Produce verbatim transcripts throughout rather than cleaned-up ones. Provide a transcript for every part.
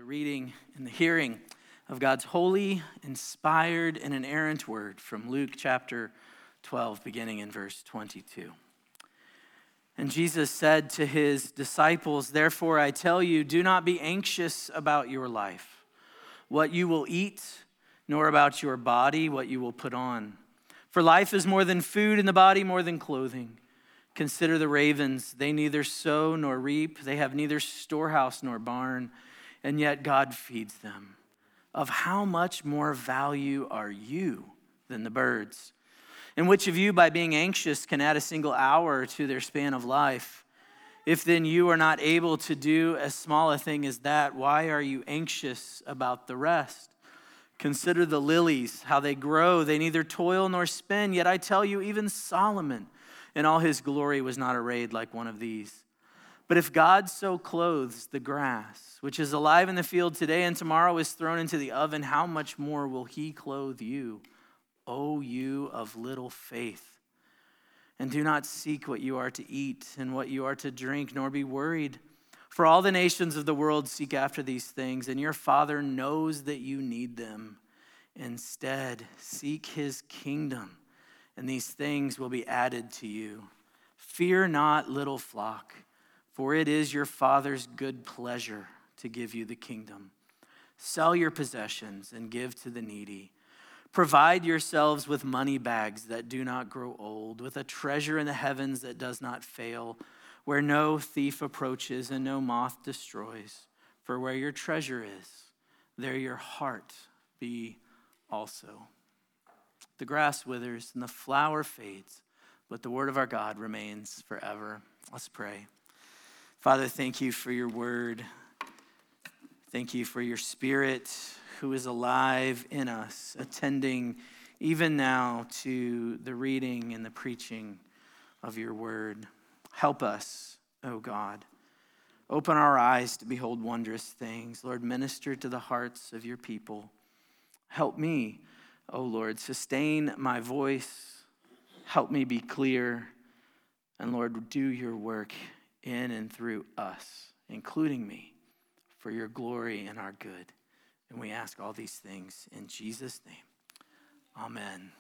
reading and the hearing of God's holy, inspired, and inerrant word from Luke chapter twelve, beginning in verse twenty-two. And Jesus said to his disciples, "Therefore I tell you, do not be anxious about your life, what you will eat, nor about your body, what you will put on. For life is more than food, and the body more than clothing. Consider the ravens, they neither sow nor reap, they have neither storehouse nor barn, and yet God feeds them. Of how much more value are you than the birds? And which of you, by being anxious, can add a single hour to their span of life? If then you are not able to do as small a thing as that, why are you anxious about the rest? Consider the lilies, how they grow. They neither toil nor spin. Yet I tell you, even Solomon in all his glory was not arrayed like one of these. But if God so clothes the grass, which is alive in the field today and tomorrow is thrown into the oven, how much more will he clothe you, O you of little faith? And do not seek what you are to eat and what you are to drink, nor be worried. For all the nations of the world seek after these things, and your Father knows that you need them. Instead, seek his kingdom, and these things will be added to you. Fear not, little flock, for it is your Father's good pleasure to give you the kingdom. Sell your possessions and give to the needy. Provide yourselves with money bags that do not grow old, with a treasure in the heavens that does not fail, where no thief approaches and no moth destroys. For where your treasure is, there your heart be also. The grass withers and the flower fades, but the word of our God remains forever." Let's pray. Father, thank you for your word. Thank you for your Spirit who is alive in us, attending even now to the reading and the preaching of your word. Help us, O God. Open our eyes to behold wondrous things. Lord, minister to the hearts of your people. Help me, O Lord, sustain my voice. Help me be clear. And Lord, do your work in and through us, including me, for your glory and our good. And we ask all these things in Jesus' name. Amen.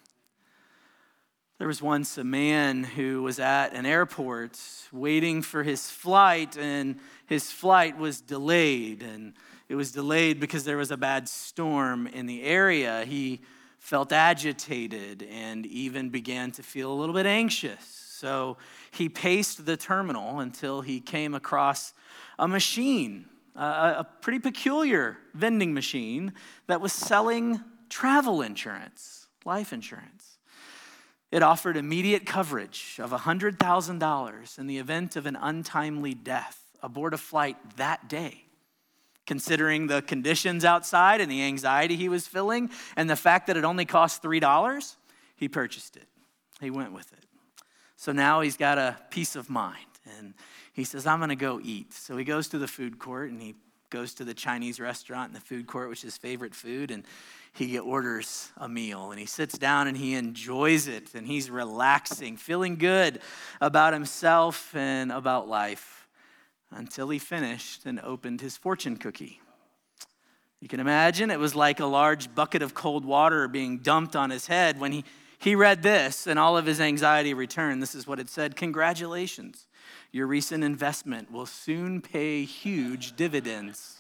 There was once a man who was at an airport waiting for his flight, and his flight was delayed. And it was delayed because there was a bad storm in the area. He felt agitated and even began to feel a little bit anxious. So he paced the terminal until he came across a machine, a, a pretty peculiar vending machine that was selling travel insurance, life insurance. It offered immediate coverage of one hundred thousand dollars in the event of an untimely death aboard a flight that day. Considering the conditions outside and the anxiety he was feeling and the fact that it only cost three dollars, he purchased it. He went with it. So now he's got a peace of mind, and he says, I'm going to go eat. So he goes to the food court, and he goes to the Chinese restaurant in the food court, which is his favorite food, and he orders a meal, and he sits down, and he enjoys it, and he's relaxing, feeling good about himself and about life until he finished and opened his fortune cookie. You can imagine it was like a large bucket of cold water being dumped on his head when he He read this, and all of his anxiety returned. This is what it said: "Congratulations, your recent investment will soon pay huge dividends."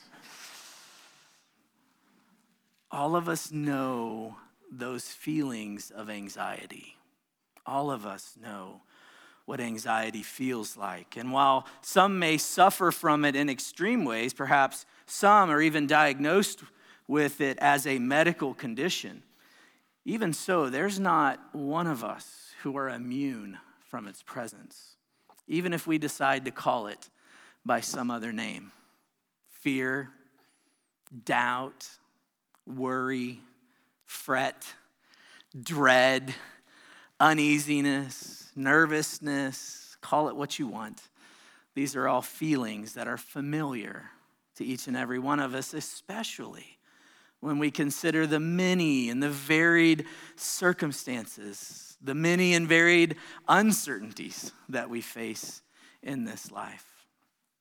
All of us know those feelings of anxiety. All of us know what anxiety feels like. And while some may suffer from it in extreme ways, perhaps some are even diagnosed with it as a medical condition, even so, there's not one of us who are immune from its presence, even if we decide to call it by some other name. Fear, doubt, worry, fret, dread, uneasiness, nervousness, call it what you want. These are all feelings that are familiar to each and every one of us, especially when we consider the many and the varied circumstances, the many and varied uncertainties that we face in this life.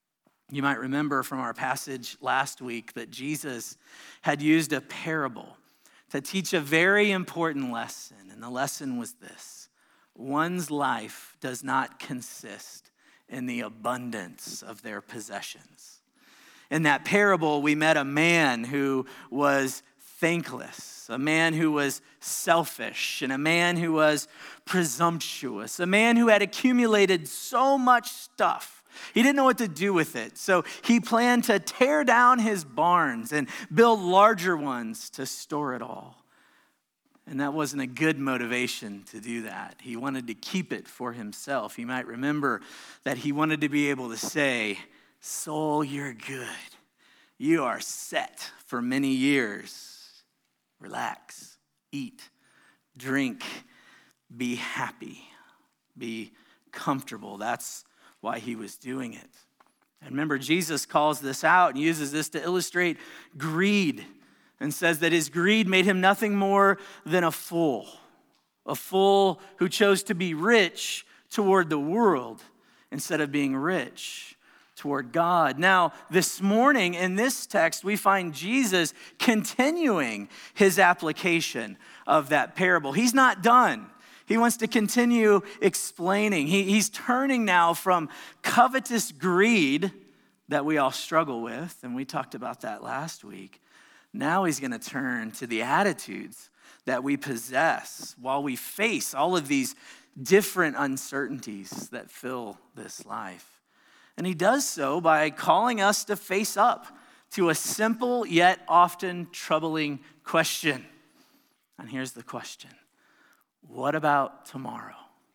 You might remember from our passage last week that Jesus had used a parable to teach a very important lesson. And the lesson was this: one's life does not consist in the abundance of their possessions. In that parable, we met a man who was thankless, a man who was selfish, and a man who was presumptuous, a man who had accumulated so much stuff. He didn't know what to do with it, so he planned to tear down his barns and build larger ones to store it all. And that wasn't a good motivation to do that. He wanted to keep it for himself. You might remember that he wanted to be able to say, "Soul, you're good. You are set for many years. Relax, eat, drink, be happy, be comfortable." That's why he was doing it. And remember, Jesus calls this out and uses this to illustrate greed, and says that his greed made him nothing more than a fool, a fool who chose to be rich toward the world instead of being rich toward God. Now, this morning in this text, we find Jesus continuing his application of that parable. He's not done. He wants to continue explaining. He, he's turning now from covetous greed that we all struggle with, and we talked about that last week. Now he's going to turn to the attitudes that we possess while we face all of these different uncertainties that fill this life. And he does so by calling us to face up to a simple yet often troubling question. And here's the question: what about tomorrow?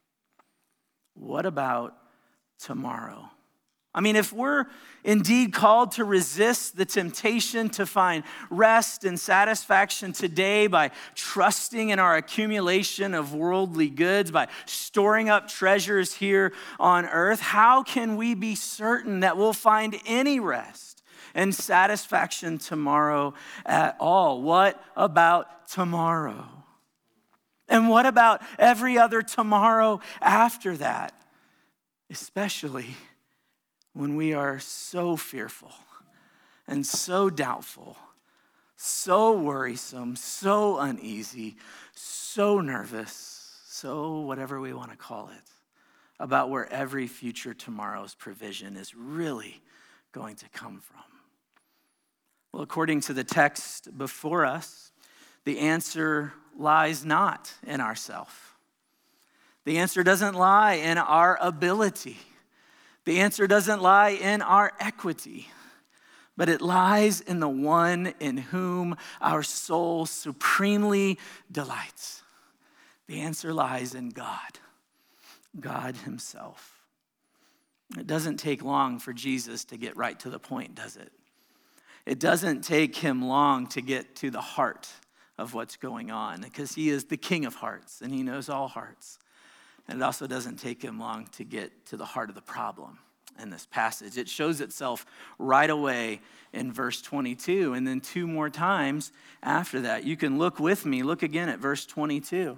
What about tomorrow? I mean, if we're indeed called to resist the temptation to find rest and satisfaction today by trusting in our accumulation of worldly goods, by storing up treasures here on earth, how can we be certain that we'll find any rest and satisfaction tomorrow at all? What about tomorrow? And what about every other tomorrow after that? Especially when we are so fearful and so doubtful, so worrisome, so uneasy, so nervous, so whatever we want to call it, about where every future tomorrow's provision is really going to come from. Well, according to the text before us, the answer lies not in ourself. The answer doesn't lie in our ability. The answer doesn't lie in our equity, but it lies in the one in whom our soul supremely delights. The answer lies in God, God himself. It doesn't take long for Jesus to get right to the point, does it? It doesn't take him long to get to the heart of what's going on, because he is the King of hearts and he knows all hearts. And it also doesn't take him long to get to the heart of the problem in this passage. It shows itself right away in verse twenty-two, and then two more times after that. You can look with me, look again at verse twenty-two.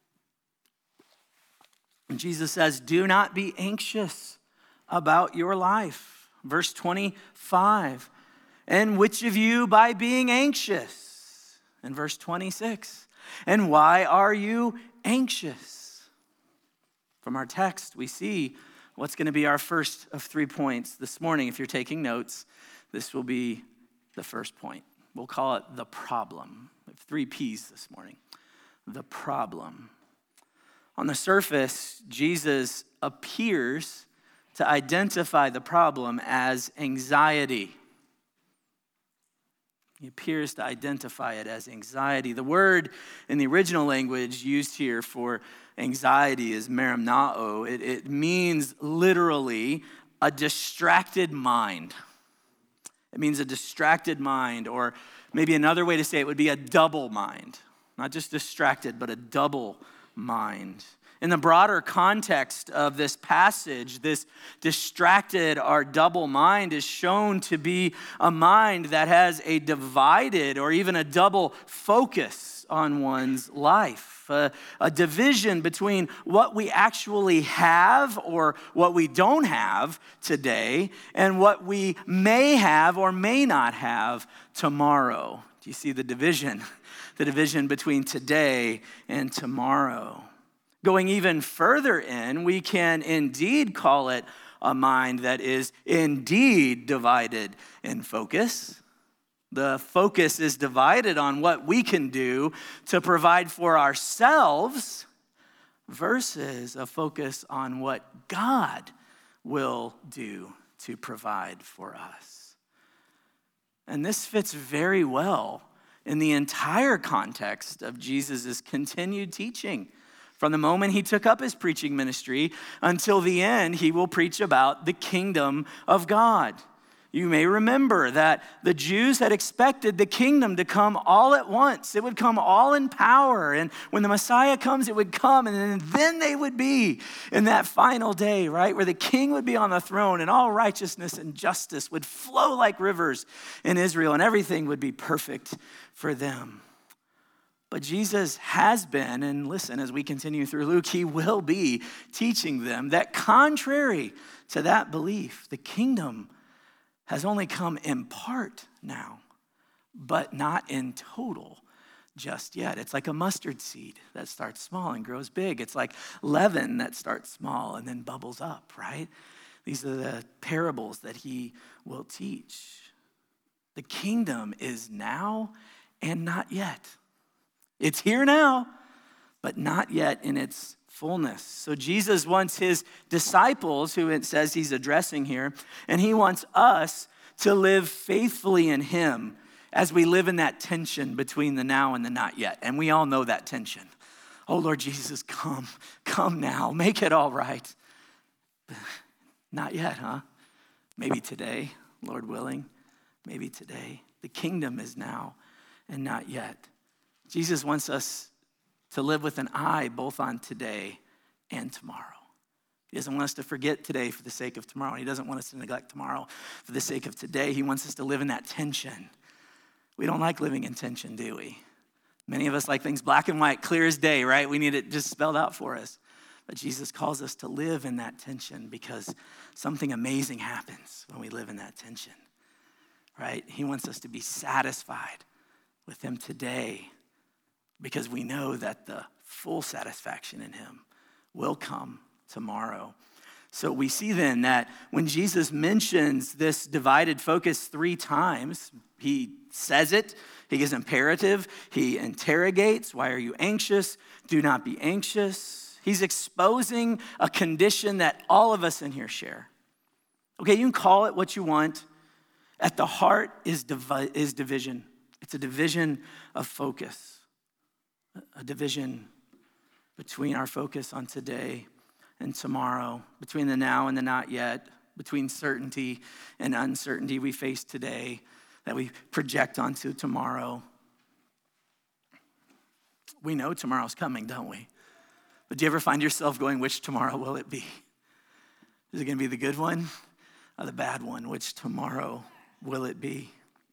And Jesus says, "Do not be anxious about your life." Verse twenty-five, "And which of you by being anxious?" And verse twenty-six, "And why are you anxious?" From our text, we see what's going to be our first of three points this morning. If you're taking notes, this will be the first point. We'll call it the problem. We have three P's this morning. The problem. On the surface, Jesus appears to identify the problem as anxiety. He appears to identify it as anxiety. The word in the original language used here for anxiety is merimnao. It, it means literally a distracted mind. It means a distracted mind, or maybe another way to say it would be a double mind. Not just distracted, but a double mind. In the broader context of this passage, this distracted or double mind is shown to be a mind that has a divided or even a double focus on one's life, a, a division between what we actually have or what we don't have today and what we may have or may not have tomorrow. Do you see the division? The division between today and tomorrow. Going even further in, we can indeed call it a mind that is indeed divided in focus. The focus is divided on what we can do to provide for ourselves versus a focus on what God will do to provide for us. And this fits very well in the entire context of Jesus' continued teaching. From the moment he took up his preaching ministry until the end, he will preach about the kingdom of God. You may remember that the Jews had expected the kingdom to come all at once. It would come all in power. And when the Messiah comes, it would come. And then they would be in that final day, right? Where the king would be on the throne and all righteousness and justice would flow like rivers in Israel and everything would be perfect for them. But Jesus has been, and listen, as we continue through Luke, he will be teaching them that contrary to that belief, the kingdom has only come in part now, but not in total just yet. It's like a mustard seed that starts small and grows big. It's like leaven that starts small and then bubbles up, right? These are the parables that he will teach. The kingdom is now and not yet. It's here now, but not yet in its fullness. So Jesus wants his disciples, who it says he's addressing here, and he wants us to live faithfully in him as we live in that tension between the now and the not yet. And we all know that tension. Oh, Lord Jesus, come, come now, make it all right. Not yet, huh? Maybe today, Lord willing, maybe today. The kingdom is now and not yet. Jesus wants us to live with an eye both on today and tomorrow. He doesn't want us to forget today for the sake of tomorrow. He doesn't want us to neglect tomorrow for the sake of today. He wants us to live in that tension. We don't like living in tension, do we? Many of us like things black and white, clear as day, right? We need it just spelled out for us. But Jesus calls us to live in that tension because something amazing happens when we live in that tension, right? He wants us to be satisfied with him today, because we know that the full satisfaction in him will come tomorrow. So we see then that when Jesus mentions this divided focus three times, he says it, he gives imperative, he interrogates, why are you anxious? Do not be anxious. He's exposing a condition that all of us in here share. Okay, you can call it what you want. At the heart is, divi- is division. It's a division of focus. A division between our focus on today and tomorrow, between the now and the not yet, between certainty and uncertainty we face today that we project onto tomorrow. We know tomorrow's coming, don't we? But do you ever find yourself going, which tomorrow will it be? Is it going to be the good one or the bad one? Which tomorrow will it be?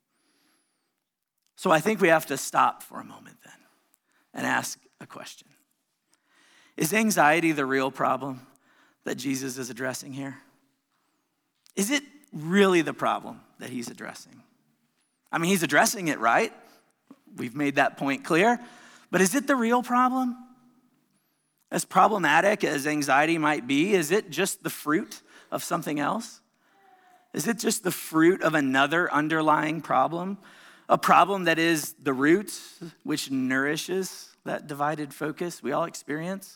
So I think we have to stop for a moment then and ask a question. Is anxiety the real problem that Jesus is addressing here? Is it really the problem that he's addressing? I mean, he's addressing it, right? We've made that point clear. But is it the real problem? As problematic as anxiety might be, is it just the fruit of something else? Is it just the fruit of another underlying problem? A problem that is the root, which nourishes that divided focus we all experience?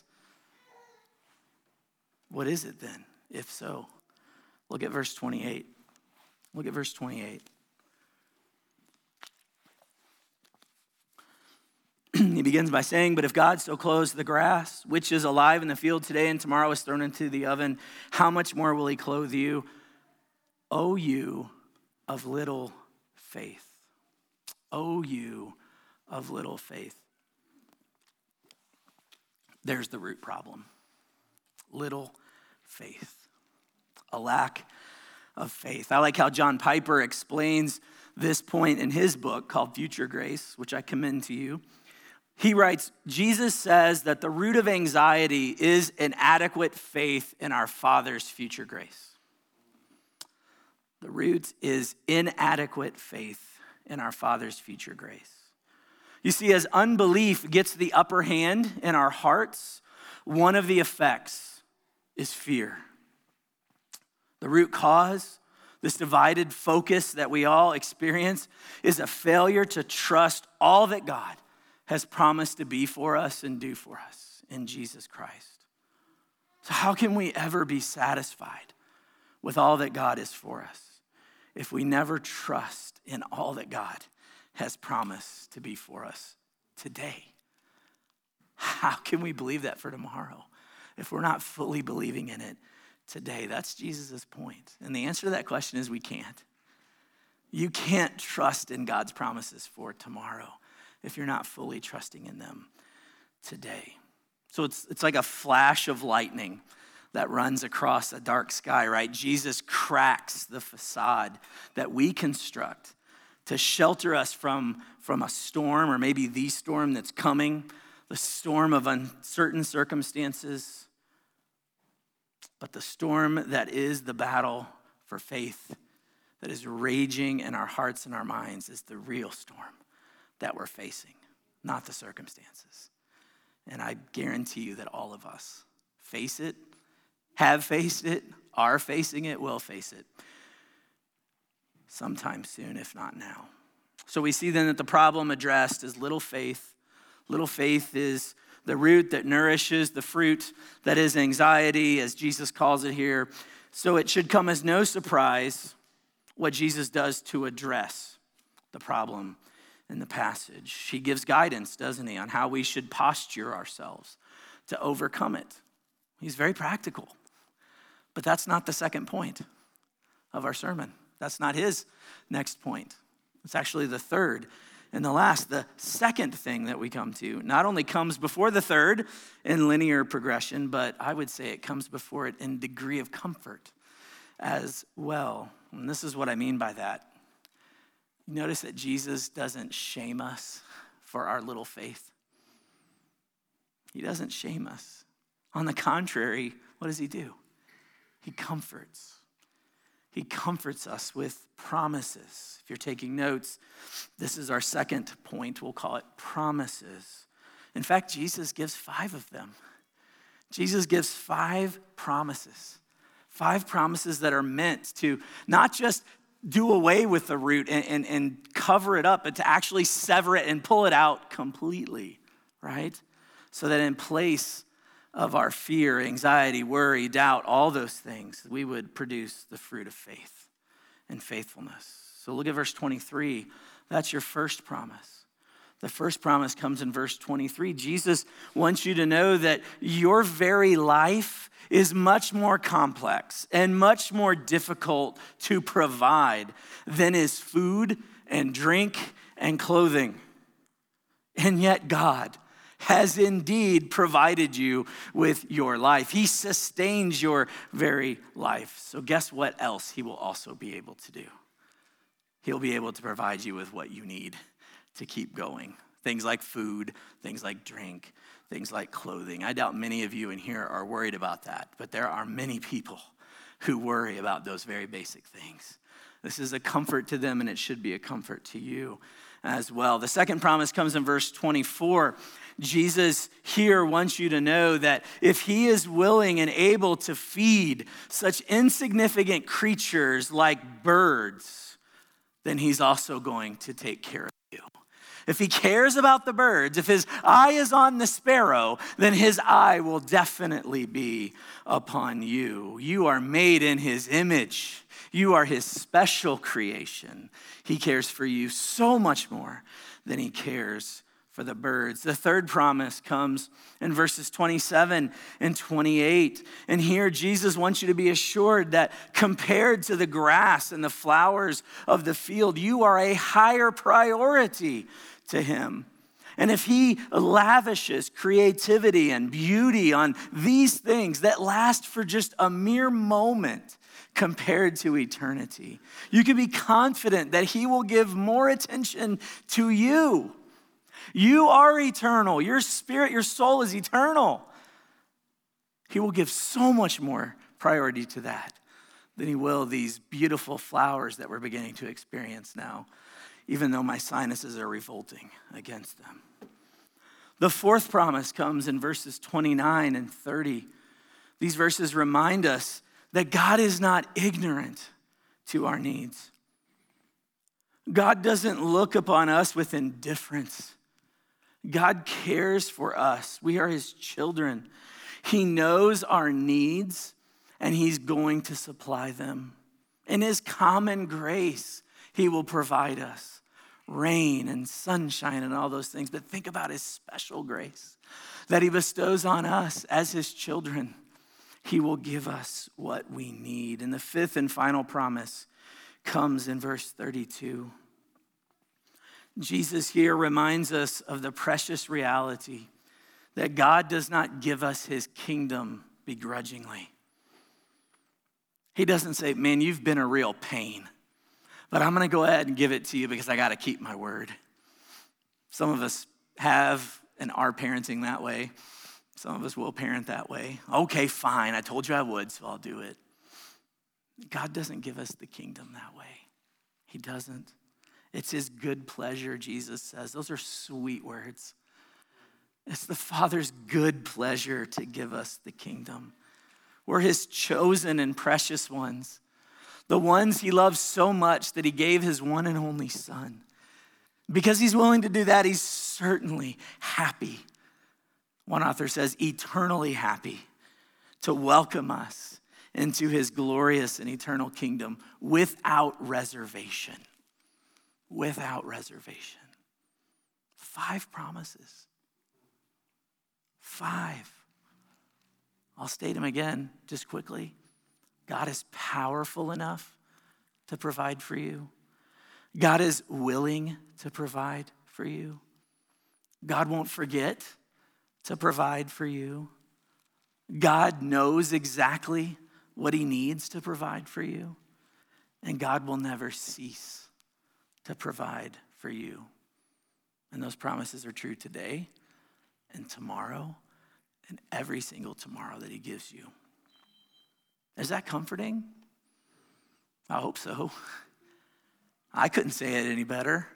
What is it then, if so? Look at verse twenty-eight. Look at verse twenty-eight. He begins by saying, but if God so clothes the grass, which is alive in the field today and tomorrow is thrown into the oven, how much more will he clothe you, O you of little faith? O you of little faith. There's the root problem. Little faith. A lack of faith. I like how John Piper explains this point in his book called Future Grace, which I commend to you. He writes, Jesus says that the root of anxiety is inadequate faith in our Father's future grace. The root is inadequate faith in our Father's future grace. You see, as unbelief gets the upper hand in our hearts, one of the effects is fear. The root cause, this divided focus that we all experience, is a failure to trust all that God has promised to be for us and do for us in Jesus Christ. So how can we ever be satisfied with all that God is for us if we never trust in all that God has promised to be for us today? How can we believe that for tomorrow if we're not fully believing in it today? That's Jesus' point. And the answer to that question is we can't. You can't trust in God's promises for tomorrow if you're not fully trusting in them today. So it's it's like a flash of lightning that runs across a dark sky, right? Jesus cracks the facade that we construct to shelter us from, from a storm, or maybe the storm that's coming, the storm of uncertain circumstances. But the storm that is the battle for faith that is raging in our hearts and our minds is the real storm that we're facing, not the circumstances. And I guarantee you that all of us face it, have faced it, are facing it, will face it sometime soon, if not now. So we see then that the problem addressed is little faith. Little faith is the root that nourishes the fruit that is anxiety, as Jesus calls it here. So it should come as no surprise what Jesus does to address the problem in the passage. He gives guidance, doesn't he, on how we should posture ourselves to overcome it. He's very practical. But that's not the second point of our sermon. That's not his next point. It's actually the third and the last. The second thing that we come to not only comes before the third in linear progression, but I would say it comes before it in degree of comfort as well. And this is what I mean by that. You notice that Jesus doesn't shame us for our little faith. He doesn't shame us. On the contrary, what does he do? He comforts. He comforts us with promises. If you're taking notes, this is our second point. We'll call it promises. In fact, Jesus gives five of them. Jesus gives five promises. Five promises that are meant to not just do away with the root and, and, and cover it up, but to actually sever it and pull it out completely, right? So that in place of our fear, anxiety, worry, doubt, all those things, we would produce the fruit of faith and faithfulness. So look at verse twenty-three. That's your first promise. The first promise comes in verse twenty-three. Jesus wants you to know that your very life is much more complex and much more difficult to provide than is food and drink and clothing. And yet God has indeed provided you with your life. He sustains your very life. So guess what else he will also be able to do? He'll be able to provide you with what you need to keep going. Things like food, things like drink, things like clothing. I doubt many of you in here are worried about that, but there are many people who worry about those very basic things. This is a comfort to them, and it should be a comfort to you as well. The second promise comes in verse twenty-four. Jesus here wants you to know that if he is willing and able to feed such insignificant creatures like birds, then he's also going to take care of you. If he cares about the birds, if his eye is on the sparrow, then his eye will definitely be upon you. You are made in his image. You are his special creation. He cares for you so much more than he cares for the birds. The third promise comes in verses twenty-seven and twenty-eight. And here Jesus wants you to be assured that compared to the grass and the flowers of the field, you are a higher priority to him. And if he lavishes creativity and beauty on these things that last for just a mere moment compared to eternity, you can be confident that he will give more attention to you. You are eternal. Your spirit, your soul is eternal. He will give so much more priority to that than he will these beautiful flowers that we're beginning to experience now, even though my sinuses are revolting against them. The fourth promise comes in verses twenty-nine and thirty. These verses remind us that God is not ignorant to our needs. God doesn't look upon us with indifference. God cares for us. We are his children. He knows our needs, and he's going to supply them. In his common grace, he will provide us rain and sunshine and all those things. But think about his special grace that he bestows on us as his children. He will give us what we need. And the fifth and final promise comes in verse thirty-two. Jesus here reminds us of the precious reality that God does not give us his kingdom begrudgingly. He doesn't say, man, you've been a real pain, but I'm going to go ahead and give it to you because I got to keep my word. Some of us have and are parenting that way. Some of us will parent that way. Okay, fine. I told you I would, so I'll do it. God doesn't give us the kingdom that way. He doesn't. It's his good pleasure, Jesus says. Those are sweet words. It's the Father's good pleasure to give us the kingdom. We're his chosen and precious ones, the ones he loves so much that he gave his one and only Son. Because he's willing to do that, he's certainly happy. One author says, eternally happy to welcome us into his glorious and eternal kingdom without reservation. Without reservation. Five promises. Five. I'll state them again just quickly. God is powerful enough to provide for you. God is willing to provide for you. God won't forget to provide for you. God knows exactly what he needs to provide for you. And God will never cease to provide for you. And those promises are true today and tomorrow and every single tomorrow that he gives you. Is that comforting? I hope so. I couldn't say it any better.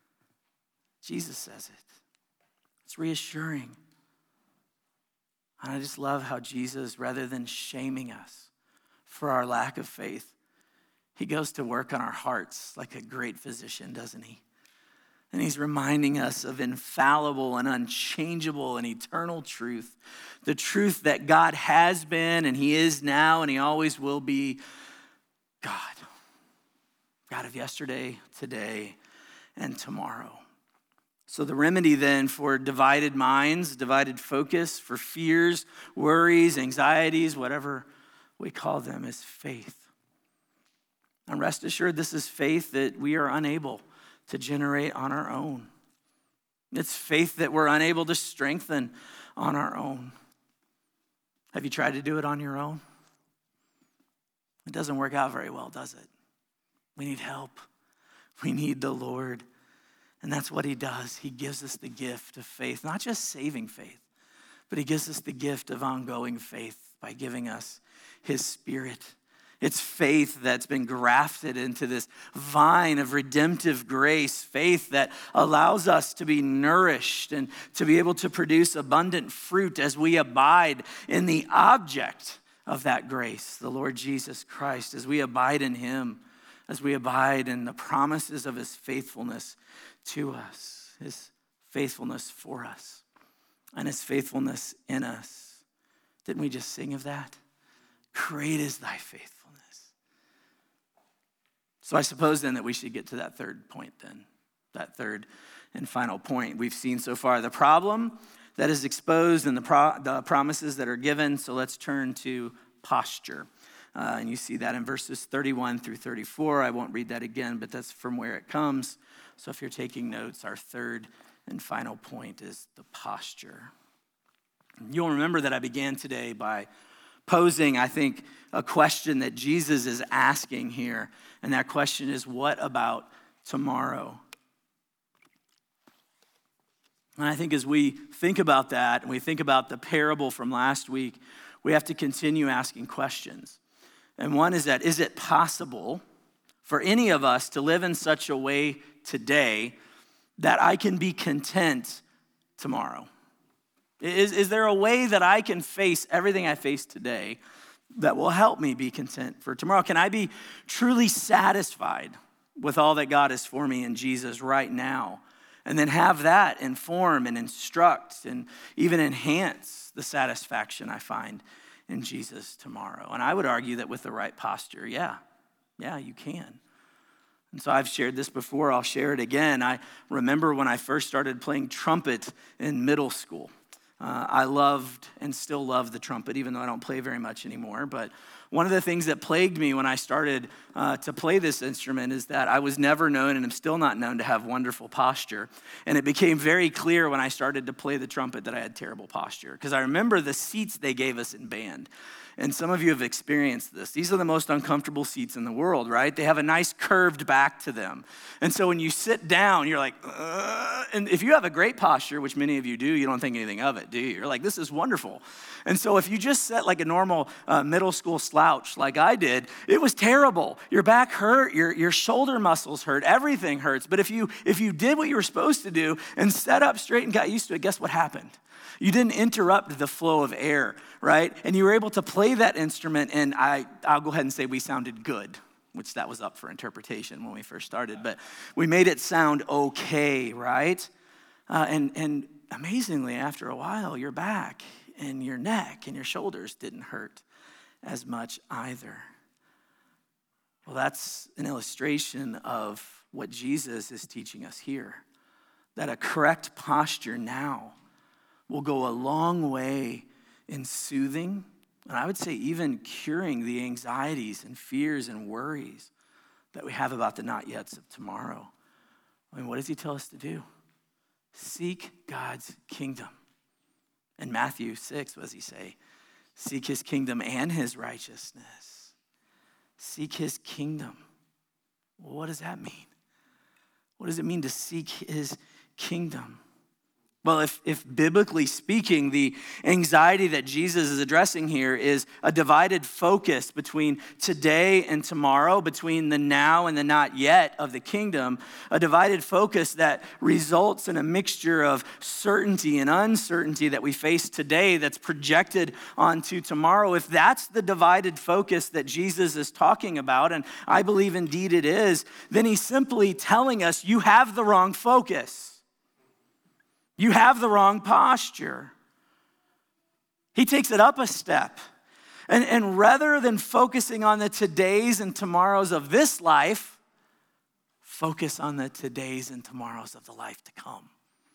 Jesus says it. It's reassuring. And I just love how Jesus, rather than shaming us for our lack of faith, he goes to work on our hearts like a great physician, doesn't he? And he's reminding us of infallible and unchangeable and eternal truth. The truth that God has been and he is now and he always will be God. God of yesterday, today, and tomorrow. So the remedy then for divided minds, divided focus, for fears, worries, anxieties, whatever we call them, is faith. And rest assured, this is faith that we are unable to generate on our own. It's faith that we're unable to strengthen on our own. Have you tried to do it on your own? It doesn't work out very well, does it? We need help. We need the Lord. And that's what he does. He gives us the gift of faith, not just saving faith, but he gives us the gift of ongoing faith by giving us his Spirit. It's faith that's been grafted into this vine of redemptive grace, faith that allows us to be nourished and to be able to produce abundant fruit as we abide in the object of that grace, the Lord Jesus Christ, as we abide in him, as we abide in the promises of his faithfulness to us, his faithfulness for us, and his faithfulness in us. Didn't we just sing of that? Great is thy faithfulness. So I suppose then that we should get to that third point then, that third and final point. We've seen so far the problem that is exposed and the, pro- the promises that are given. So let's turn to posture. Uh, and you see that in verses thirty-one through thirty-four. I won't read that again, but that's from where it comes. So if you're taking notes, our third and final point is the posture. You'll remember that I began today by posing, I think, a question that Jesus is asking here. And that question is, what about tomorrow? And I think as we think about that, and we think about the parable from last week, we have to continue asking questions. And one is that, is it possible for any of us to live in such a way today that I can be content tomorrow? Is, is there a way that I can face everything I face today that will help me be content for tomorrow? Can I be truly satisfied with all that God is for me in Jesus right now? And then have that inform and instruct and even enhance the satisfaction I find in Jesus tomorrow. And I would argue that with the right posture, yeah, yeah, you can. And so I've shared this before, I'll share it again. I remember when I first started playing trumpet in middle school. Uh, I loved and still love the trumpet, even though I don't play very much anymore. But one of the things that plagued me when I started uh, to play this instrument is that I was never known, and am still not known, to have wonderful posture. And it became very clear when I started to play the trumpet that I had terrible posture. Because I remember the seats they gave us in band. And some of you have experienced this. These are the most uncomfortable seats in the world, right? They have a nice curved back to them. And so when you sit down, you're like, Ugh. And if you have a great posture, which many of you do, you don't think anything of it, do you? You're like, this is wonderful. And so if you just sit like a normal uh, middle school slouch like I did, it was terrible. Your back hurt, your, your shoulder muscles hurt, everything hurts. But if you if you did what you were supposed to do and sat up straight and got used to it, guess what happened? You didn't interrupt the flow of air, right? And you were able to play that instrument, and I, I'll go ahead and say we sounded good, which that was up for interpretation when we first started, but we made it sound okay, right? Uh, and, and amazingly, after a while, your back and your neck and your shoulders didn't hurt as much either. Well, that's an illustration of what Jesus is teaching us here, that a correct posture now will go a long way in soothing, and I would say even curing the anxieties and fears and worries that we have about the not-yets of tomorrow. I mean, what does he tell us to do? Seek God's kingdom. In Matthew six, what does he say? Seek his kingdom and his righteousness. Seek his kingdom. Well, what does that mean? What does it mean to seek his kingdom? Well, if, if biblically speaking, the anxiety that Jesus is addressing here is a divided focus between today and tomorrow, between the now and the not yet of the kingdom, a divided focus that results in a mixture of certainty and uncertainty that we face today that's projected onto tomorrow. If that's the divided focus that Jesus is talking about, and I believe indeed it is, then he's simply telling us you have the wrong focus. You have the wrong posture. He takes it up a step. And, and rather than focusing on the todays and tomorrows of this life, focus on the todays and tomorrows of the life to come.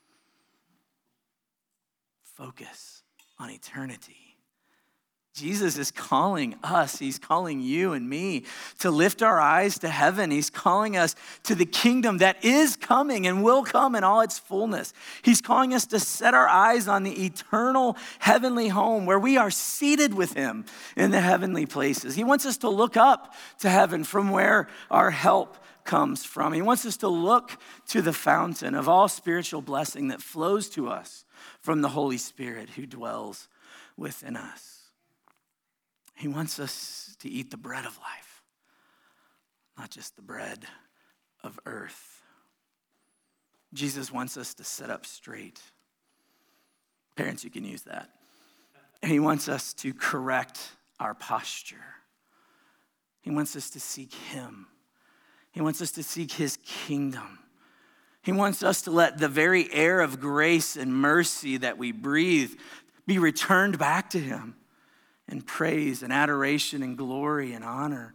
Focus on eternity. Jesus is calling us, he's calling you and me to lift our eyes to heaven. He's calling us to the kingdom that is coming and will come in all its fullness. He's calling us to set our eyes on the eternal heavenly home where we are seated with him in the heavenly places. He wants us to look up to heaven from where our help comes from. He wants us to look to the fountain of all spiritual blessing that flows to us from the Holy Spirit who dwells within us. He wants us to eat the bread of life, not just the bread of earth. Jesus wants us to sit up straight. Parents, you can use that. And he wants us to correct our posture. He wants us to seek him. He wants us to seek his kingdom. He wants us to let the very air of grace and mercy that we breathe be returned back to him. And praise and adoration and glory and honor.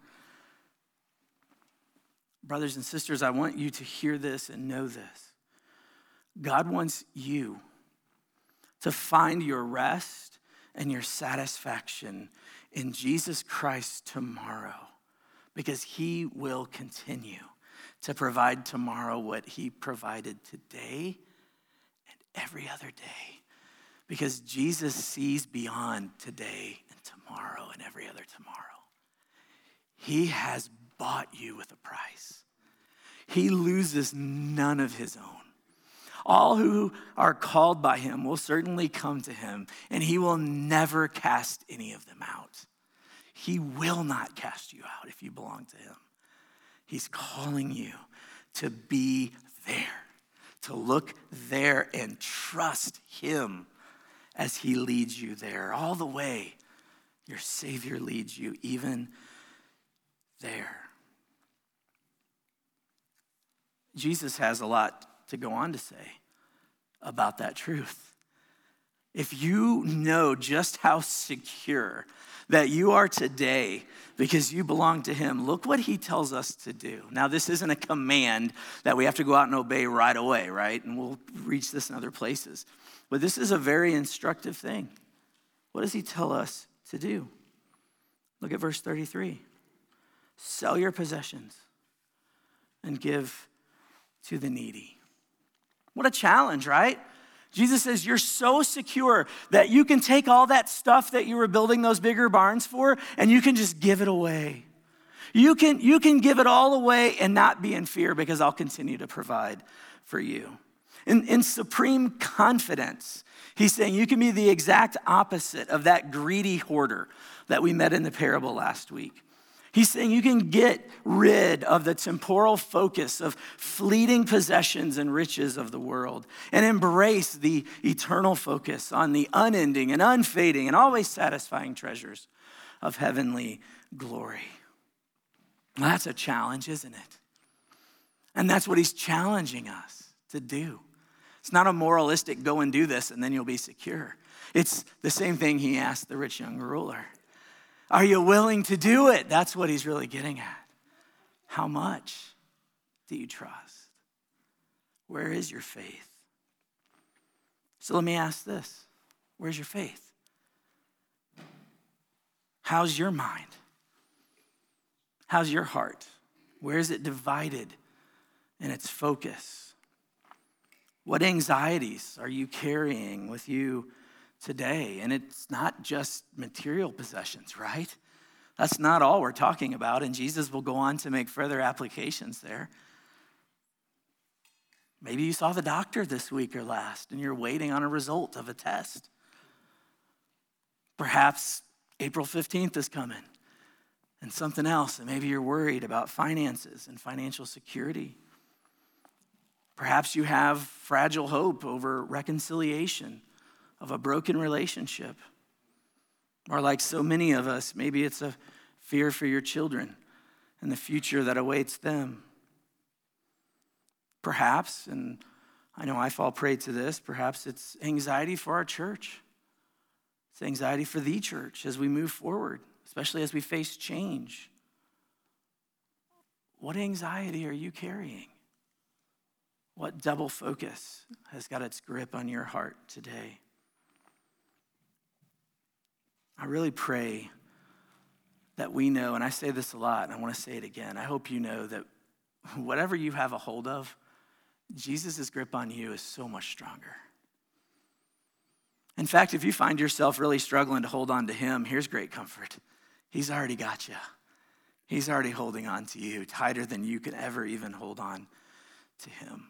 Brothers and sisters, I want you to hear this and know this. God wants you to find your rest and your satisfaction in Jesus Christ tomorrow, because he will continue to provide tomorrow what he provided today every other day, because Jesus sees beyond today and tomorrow and every other tomorrow. He has bought you with a price. He loses none of his own. All who are called by him will certainly come to him, and he will never cast any of them out. He will not cast you out if you belong to him. He's calling you to be there, to look there and trust him as he leads you there. All the way, your Savior leads you even there. Jesus has a lot to go on to say about that truth. If you know just how secure that you are today because you belong to him, look what he tells us to do. Now, this isn't a command that we have to go out and obey right away, right? And we'll reach this in other places. But this is a very instructive thing. What does he tell us to do? Look at verse thirty-three. Sell your possessions and give to the needy. What a challenge, right? Jesus says you're so secure that you can take all that stuff that you were building those bigger barns for and you can just give it away. You can, you can give it all away and not be in fear because I'll continue to provide for you. In, in supreme confidence, he's saying you can be the exact opposite of that greedy hoarder that we met in the parable last week. He's saying you can get rid of the temporal focus of fleeting possessions and riches of the world and embrace the eternal focus on the unending and unfading and always satisfying treasures of heavenly glory. Well, that's a challenge, isn't it? And that's what he's challenging us to do. It's not a moralistic go and do this and then you'll be secure. It's the same thing he asked the rich young ruler. Are you willing to do it? That's what he's really getting at. How much do you trust? Where is your faith? So let me ask this. Where's your faith? How's your mind? How's your heart? Where is it divided in its focus? What anxieties are you carrying with you today? And it's not just material possessions, right? That's not all we're talking about, and Jesus will go on to make further applications there. Maybe you saw the doctor this week or last, and you're waiting on a result of a test. Perhaps April fifteenth is coming, and something else, and maybe you're worried about finances and financial security. Perhaps you have fragile hope over reconciliation of a broken relationship. Or like so many of us, maybe it's a fear for your children and the future that awaits them. Perhaps, and I know I fall prey to this, perhaps it's anxiety for our church. It's anxiety for the church as we move forward, especially as we face change. What anxiety are you carrying? What double focus has got its grip on your heart today? I really pray that we know, and I say this a lot, and I want to say it again. I hope you know that whatever you have a hold of, Jesus' grip on you is so much stronger. In fact, if you find yourself really struggling to hold on to him, here's great comfort. He's already got you. He's already holding on to you tighter than you can ever even hold on to him.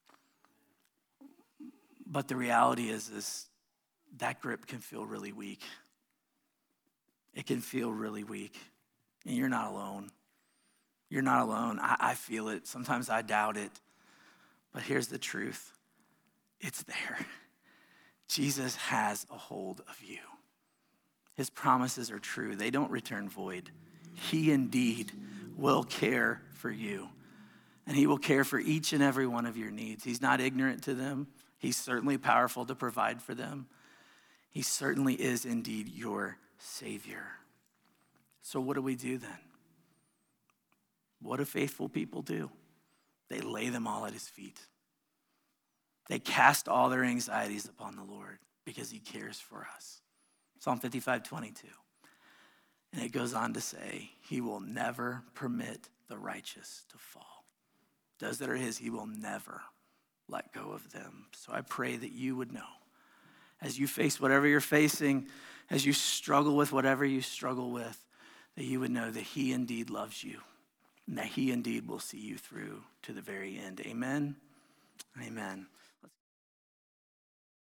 But the reality is, is that grip can feel really weak. It can feel really weak. And you're not alone. You're not alone. I, I feel it. Sometimes I doubt it. But here's the truth. It's there. Jesus has a hold of you. His promises are true. They don't return void. He indeed will care for you. And he will care for each and every one of your needs. He's not ignorant to them. He's certainly powerful to provide for them. He certainly is indeed your Savior. So what do we do then? What do faithful people do? They lay them all at his feet. They cast all their anxieties upon the Lord because he cares for us. Psalm fifty-five twenty-two. And it goes on to say, he will never permit the righteous to fall. Those that are his, he will never let go of them. So I pray that you would know, as you face whatever you're facing, as you struggle with whatever you struggle with, that you would know that he indeed loves you and that he indeed will see you through to the very end. Amen. Amen.